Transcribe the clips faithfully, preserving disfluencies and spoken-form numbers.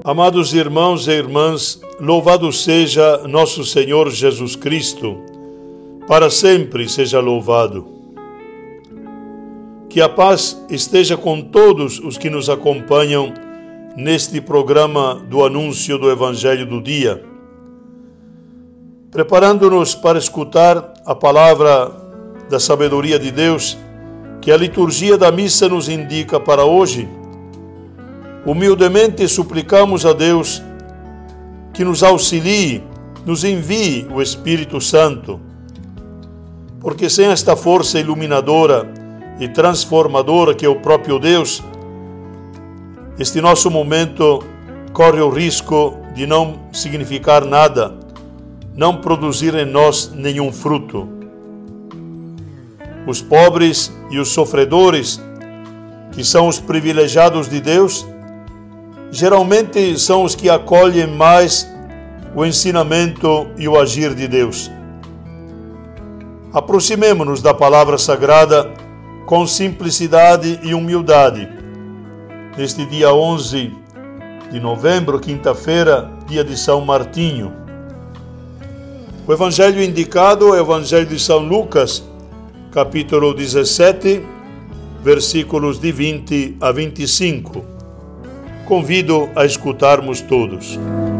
Amados irmãos e irmãs, louvado seja nosso Senhor Jesus Cristo, para sempre seja louvado. Que a paz esteja com todos os que nos acompanham neste programa do anúncio do Evangelho do dia. Preparando-nos para escutar a palavra da sabedoria de Deus, que a liturgia da missa nos indica para hoje, humildemente suplicamos a Deus que nos auxilie, nos envie o Espírito Santo, porque sem esta força iluminadora e transformadora que é o próprio Deus, este nosso momento corre o risco de não significar nada, não produzir em nós nenhum fruto. Os pobres e os sofredores, que são os privilegiados de Deus, geralmente são os que acolhem mais o ensinamento e o agir de Deus. Aproximemo-nos da palavra sagrada com simplicidade e humildade. Neste dia onze de novembro, quinta-feira, dia de São Martinho. O evangelho indicado é o Evangelho de São Lucas, capítulo dezessete, versículos de vinte a vinte e cinco. Convido a escutarmos todos.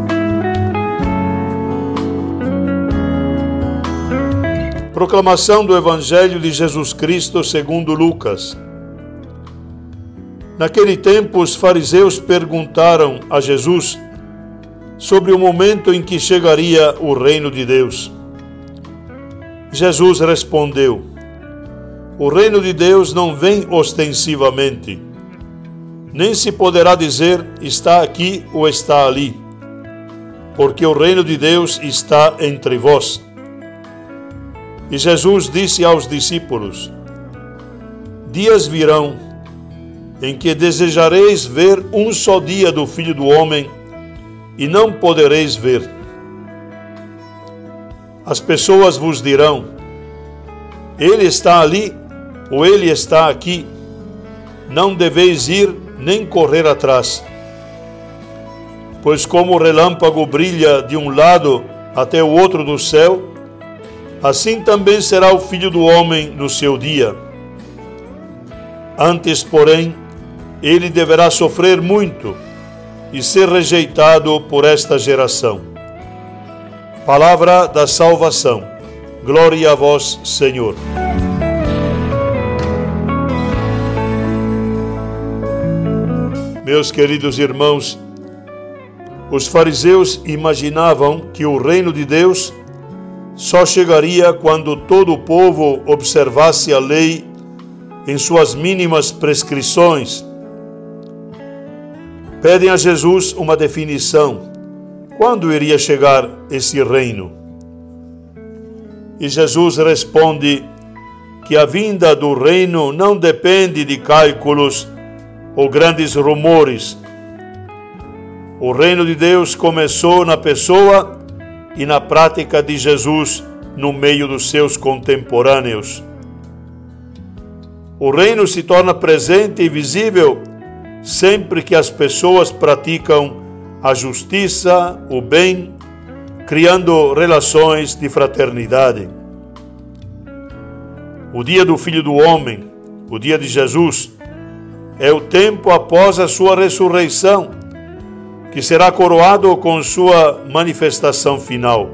Proclamação do Evangelho de Jesus Cristo segundo Lucas. Naquele tempo, os fariseus perguntaram a Jesus sobre o momento em que chegaria o reino de Deus. Jesus respondeu: O reino de Deus não vem ostensivamente, nem se poderá dizer está aqui ou está ali, porque o reino de Deus está entre vós. E Jesus disse aos discípulos: Dias virão em que desejareis ver um só dia do Filho do Homem e não podereis ver. As pessoas vos dirão: Ele está ali ou ele está aqui. Não deveis ir nem correr atrás. Pois como o relâmpago brilha de um lado até o outro do céu, assim também será o Filho do Homem no seu dia. Antes, porém, ele deverá sofrer muito e ser rejeitado por esta geração. Palavra da salvação. Glória a vós, Senhor. Meus queridos irmãos, os fariseus imaginavam que o reino de Deus só chegaria quando todo o povo observasse a lei em suas mínimas prescrições. Pedem a Jesus uma definição. Quando iria chegar esse reino? E Jesus responde que a vinda do reino não depende de cálculos ou grandes rumores. O reino de Deus começou na pessoa e na prática de Jesus no meio dos seus contemporâneos. O reino se torna presente e visível sempre que as pessoas praticam a justiça, o bem, criando relações de fraternidade. O dia do Filho do Homem, o dia de Jesus, é o tempo após a sua ressurreição, que será coroado com sua manifestação final.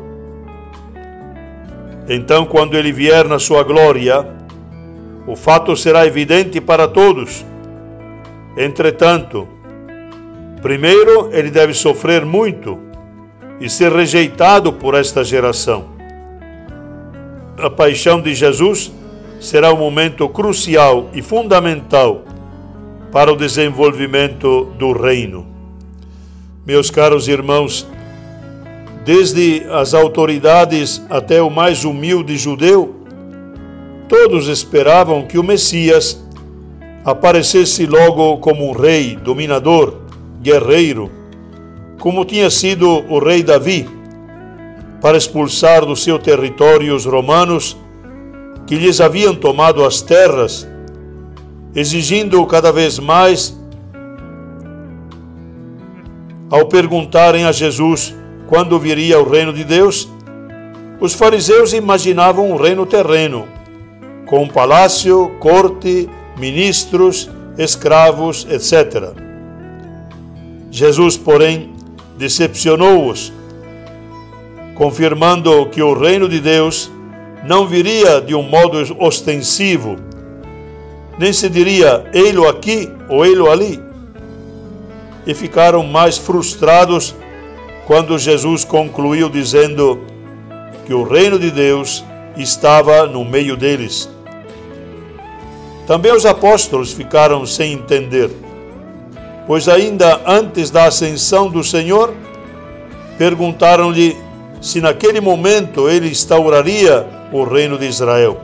Então, quando ele vier na sua glória, o fato será evidente para todos. Entretanto, primeiro ele deve sofrer muito e ser rejeitado por esta geração. A paixão de Jesus será um momento crucial e fundamental para o desenvolvimento do reino. Meus caros irmãos, desde as autoridades até o mais humilde judeu, todos esperavam que o Messias aparecesse logo como um rei, dominador, guerreiro, como tinha sido o rei Davi, para expulsar do seu território os romanos que lhes haviam tomado as terras, exigindo cada vez mais Ao perguntarem a Jesus quando viria o reino de Deus, os fariseus imaginavam um reino terreno, com um palácio, corte, ministros, escravos, etcétera. Jesus, porém, decepcionou-os, confirmando que o reino de Deus não viria de um modo ostensivo, nem se diria ei-lo aqui ou ei-lo ali. E ficaram mais frustrados quando Jesus concluiu dizendo que o reino de Deus estava no meio deles. Também os apóstolos ficaram sem entender, pois ainda antes da ascensão do Senhor, perguntaram-lhe se naquele momento ele instauraria o reino de Israel.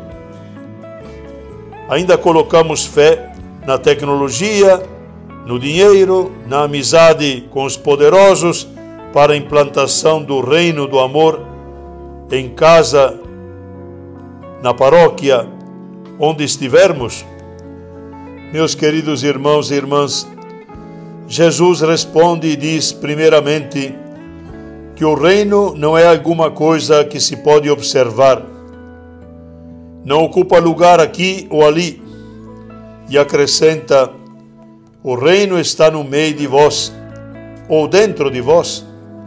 Ainda colocamos fé na tecnologia, no dinheiro, na amizade com os poderosos para a implantação do reino do amor em casa, na paróquia, onde estivermos? Meus queridos irmãos e irmãs, Jesus responde e diz primeiramente que o reino não é alguma coisa que se pode observar, não ocupa lugar aqui ou ali, e acrescenta: o reino está no meio de vós, ou dentro de vós.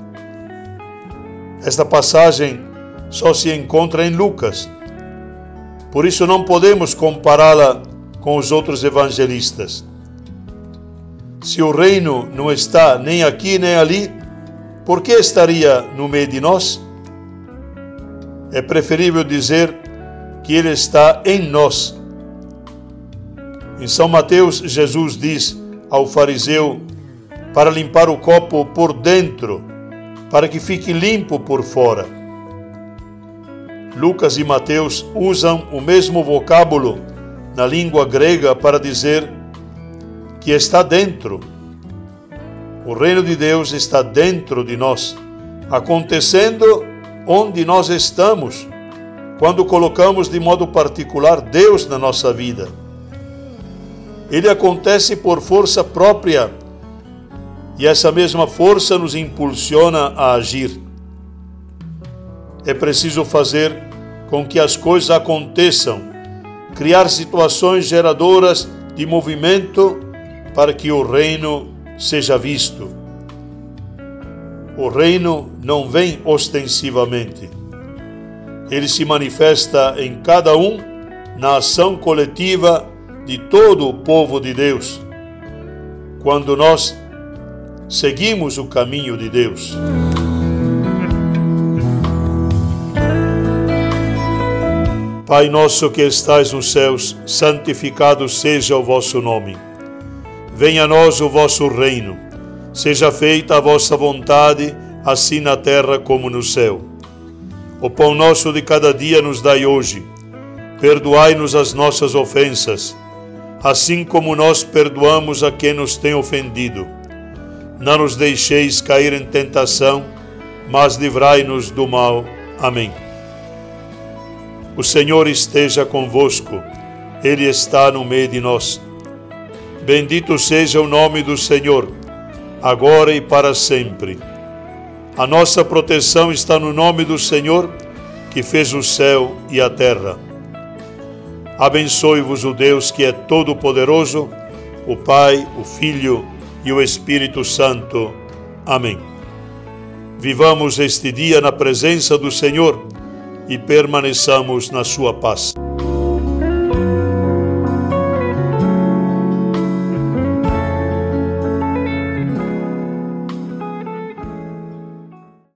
Esta passagem só se encontra em Lucas, por isso não podemos compará-la com os outros evangelistas. Se o reino não está nem aqui nem ali, por que estaria no meio de nós? É preferível dizer que ele está em nós. Em São Mateus, Jesus diz ao fariseu para limpar o copo por dentro, para que fique limpo por fora. Lucas e Mateus usam o mesmo vocábulo na língua grega para dizer que está dentro. O reino de Deus está dentro de nós, acontecendo onde nós estamos, quando colocamos de modo particular Deus na nossa vida. Ele acontece por força própria, e essa mesma força nos impulsiona a agir. É preciso fazer com que as coisas aconteçam, criar situações geradoras de movimento para que o reino seja visto. O reino não vem ostensivamente. Ele se manifesta em cada um, na ação coletiva de todo o povo de Deus, quando nós seguimos o caminho de Deus. Pai nosso que estais nos céus, santificado seja o vosso nome. Venha a nós o vosso reino. Seja feita a vossa vontade, assim na terra como no céu. O pão nosso de cada dia nos dai hoje. Perdoai-nos as nossas ofensas, assim como nós perdoamos a quem nos tem ofendido. Não nos deixeis cair em tentação, mas livrai-nos do mal. Amém. O Senhor esteja convosco, Ele está no meio de nós. Bendito seja o nome do Senhor, agora e para sempre. A nossa proteção está no nome do Senhor, que fez o céu e a terra. Abençoe-vos o Deus que é todo-poderoso, o Pai, o Filho e o Espírito Santo. Amém. Vivamos este dia na presença do Senhor e permaneçamos na sua paz.